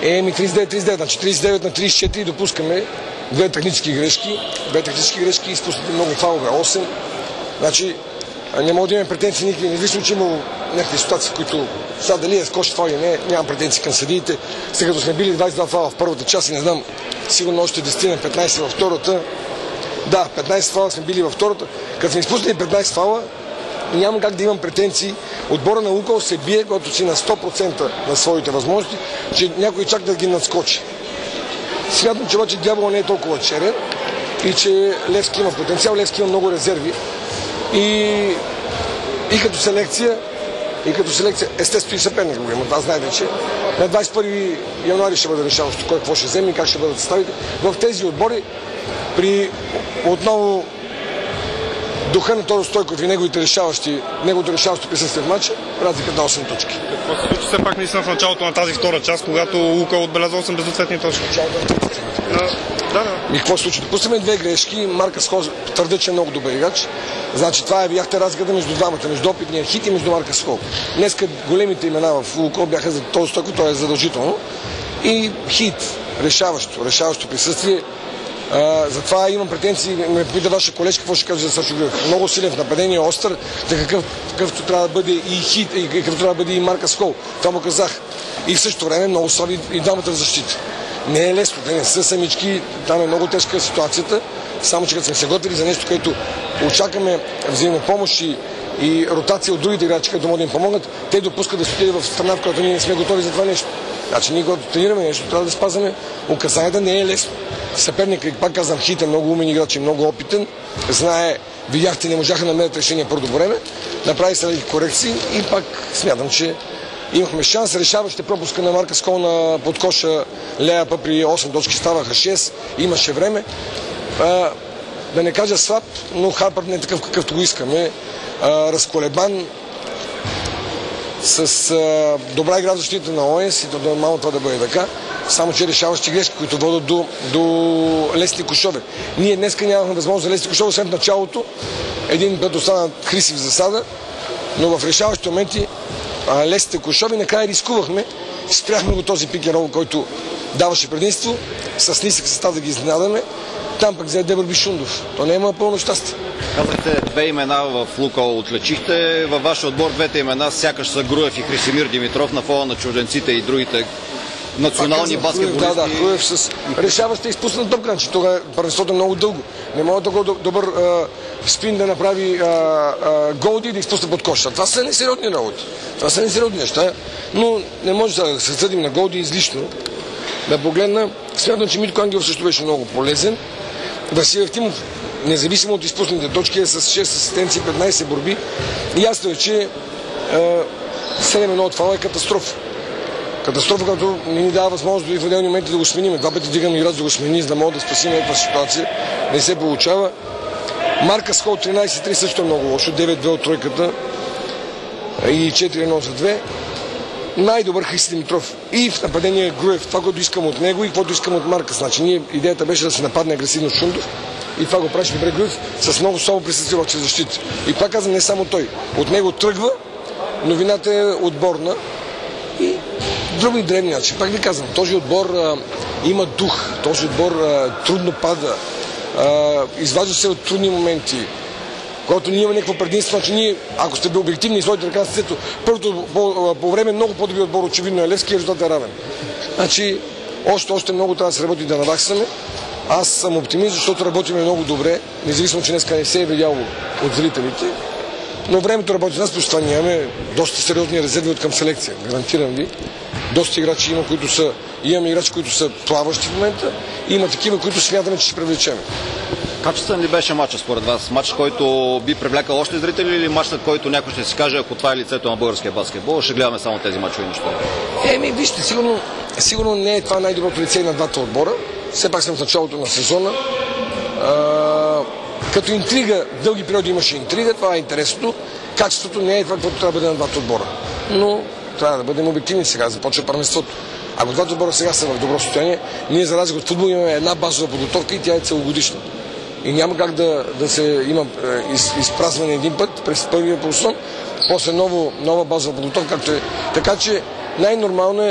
39, значи 39 на 34 допускаме две технически грешки, изпуснати много фалове, 8. Значи не мога да имаме претенции никакви, независимо, че имало някакви ситуации, в които сега дали е скоч фал или не, нямам претенции към съдиите. Сега като сме били 22 фала в първата част и не знам, сигурно още 10 на 15 във втората. Да, 15 фала сме били във втората. Като сме изпуснали 15 фала, няма как да имам претенции. Отбора на Лукол се бие, когато си на 100% на своите възможности, че някой чак да ги надскочи. Смятам, че обаче дявола не е толкова черен и че Левски има потенциал, Левски има много резерви. И като селекция, естествено и съперник го има. Това знаете, че на 21 януари ще бъде решаващо кой какво ще вземе и как ще бъдат съставите. В тези отбори при отново духа на Тодор Стойков и неговото решаващо присъствие в матча, разлика на 8 точки. Какво се случи все пак наистина в началото на тази втора част, когато Лукол отбеляза 8 безответни точки? И какво се случи? Допустиме две грешки, Маркас Хол твърдя, че е много добър играч. Значи това бяхте разгада между двамата, между опитния Хит и между Маркас Хол. Днеска големите имена в Лукол бяха за Тодор Стойков, това е задължително. И Хит, решаващо присъствие. Затова имам претенции, ме пита ваша колежка какво ще каже за Сашо Груев. Много силен в нападение, остър, какъвто трябва да бъде и Хит, и какъвто трябва да бъде и Маркас Хол. Това му казах. И в същото време много слаби и двамата в защита. Не е лесно, те не са самички, там е много тежка ситуацията, само че като сме се готвили за нещо, което очакваме взаимопомощ и ротация от другите играчи, които могат да им помогнат, те допускат да се отиде в страна, в която ние не сме готови за това нещо. Значи ние, когато тренираме нещо, трябва да спазваме указанията, не е лесно. Съперникът, пак казвам, Хит е много умен играч и много опитен, знае, видяхте, не можаха да намерят решение първо време, направи се леки корекции и пак смятам, че имахме шанс. Решаващите пропуска на Маркас Хол на подкоша Леапа при 8 точки ставаха 6, имаше време. Да не кажа слаб, но Харпър не е такъв какъвто го искаме. Разколебан, с добра игра в защита на ОС и то нормално това да бъде така, само че решаващи грешки, които водят до лесни кошове. Ние днеска нямахме възможност за лесни кошове, след началото един път остана Хриси в засада, но в решаващи моменти лесните кошови накрая рискувахме, спряхме го този пик-н-рол, който даваше предимство, с нисък състав да ги изненадаме. Там пък взе Дебър Бишундов. То не има пълно щастие. Казахте две имена в Лукол отлечихте. Във вашия отбор двете имена сякаш са Груев и Хрисимир Димитров на фона на чужденците и другите национални баскетболисти. Да, Груев с решаваща изпусна топка, че тогава първенството е много дълго. Не може толкова добър спин да направи Голди и да изпусне под коша. Това са несериозни работи. Това са несериозни неща, но не може да се съдим на Голди излишно. Да погледна, смятам, че Митко Ангелов също беше много полезен. Васил Евтимов, независимо от изпуснатите точки, е с 6 асистенции, 15 борби. Ясно е, че 7-1 от фала е катастрофа. Катастрофа, като не ни дава възможност дори в отделни моменти да го сменим. Два пъти дигам играч да го смени, за да мога да спасим някаква ситуация. Не се получава. Маркас Хол 13-3 също е много лошо. 9-2 от тройката и 4-1 за 2. Най-добър Христо Димитров. И в нападение Груев. Това, което искам от него и което искам от Маркас. Значи, идеята беше да се нападне агресивно Шундов. И това го правиш добре Груев с много слабо присъствие в защита. И пак казвам, не само той. От него тръгва, но вината е отборна. И други древни начини. Пак ви казвам, този отбор има дух. Този отбор трудно пада. Изважда се от трудни моменти. Когато ние имаме някакво предимство, значи ние, ако сте били обективни и сложите ръка на сърцето, първото по време много по-добри отбор, очевидно е Левски, резултатът е равен. Значи, още много трябва да се работи да наваксаме. Аз съм оптимист, защото работиме много добре, независимо, че днеска не се е видяло от зрителите. Но времето работи с нас, защото това ние имаме доста сериозни резерви от към селекция. Гарантирам ви. Доста играчи има, имаме играчи, които са плаващи в момента. И има такива, които смятаме, че ще привлечем. Качествен ли беше матчът според вас? Матч, който би привлекал още зрители или матчът, който някой ще си каже, ако това е лицето на българския баскетбол, ще гледаме само тези мачове неща? Вижте, сигурно не е това най-доброто лице на двата отбора. Все пак съм в началото на сезона. Като интрига, дълги периоди имаше интрига, това е интересното. Качеството не е това, което трябва да бъде на двата отбора. Но трябва да бъдем обективни сега, започва първенството. Ако двата отбора сега са в добро състояние, ние за разлика от футбол имаме една базова подготовка и тя е целогодишна. И няма как да се има изпразване един път през първия полусон, после нова базова подготовка, както е. Така че най-нормално е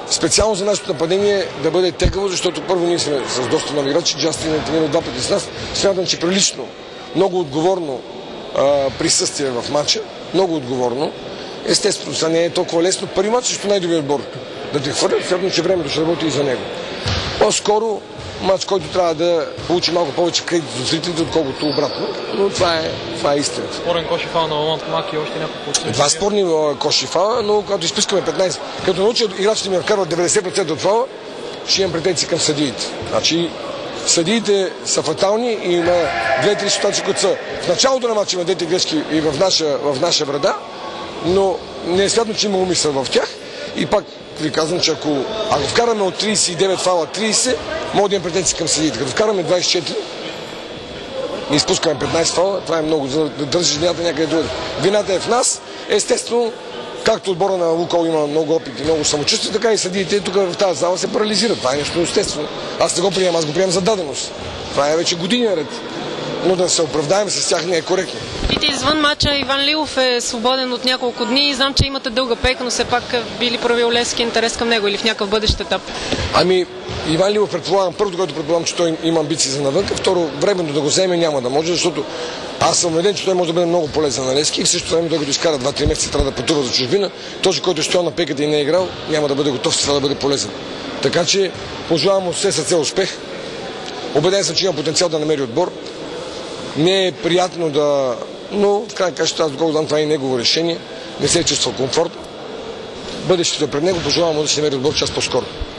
специално за нашето нападение да бъде тегаво, защото първо ние сме с доста нови играчи, Джастин е тренирал 2 пъти с нас. Смятам, че прилично, много отговорно присъствие в матча, много отговорно. Естествено, това не е толкова лесно. Първи мач срещу най-добрият отбор да те хвърлят, смятам, че времето ще работи и за него. По-скоро мач, който трябва да получи малко повече кредит от зрителите, отколкото обратно. Но това е истината. Спорен кош и фал на Ломан Комак и още няколко. Това спорни кош и фала, но когато изпускаме 15, като научат играчите ми вкарват 90% от фала, ще имам претенции към съдиите. Значи, съдиите са фатални и има 2-3 ситуации, които са в началото на матча има двете грешки и в наша врата, но не е святно, че има умисъл в тях. И пак ви казвам, че ако вкараме от 39 фала 30, може да имам претенции към съдиите. Като вкараме 24 и изпускаме 15 фала, това е много, за да държиш вината някъде другаде. Вината е в нас. Естествено, както отбора на Лукол има много опит и много самочувствие, така и съдиите тук в тази зала се парализират. Това е нещо естествено. Аз не го приемам, аз го приемам за даденост. Това е вече години наред. Но да се оправдаем с тях не е коректно. И извън матча Иван Лилов е свободен от няколко дни. Знам, че имате дълга пейка, но все пак би ли проявил Левски интерес към него или в някакъв бъдещ етап? Ами, Иван Лилов предполагам, първото, което предполагам, че той има амбиции за навънка, второ, временно да го вземе няма да може, защото аз съм убеден, че той може да бъде много полезен на Левски и в същото време, той като изкара 2-3 месеца трябва да пътува за чужбина, този, който е стоял на пейката и не е играл, няма да бъде готов, това да бъде полезен. Така че пожелавам му все сърце успех. Убеден съм, че има потенциал да намери отбор. Не е приятно да... Но в крайна каща, аз доколко знам, това е негово решение. Не се е чувствал комфорт. Бъдещето е пред него. Пожелавам му да се намери отбор час по-скоро.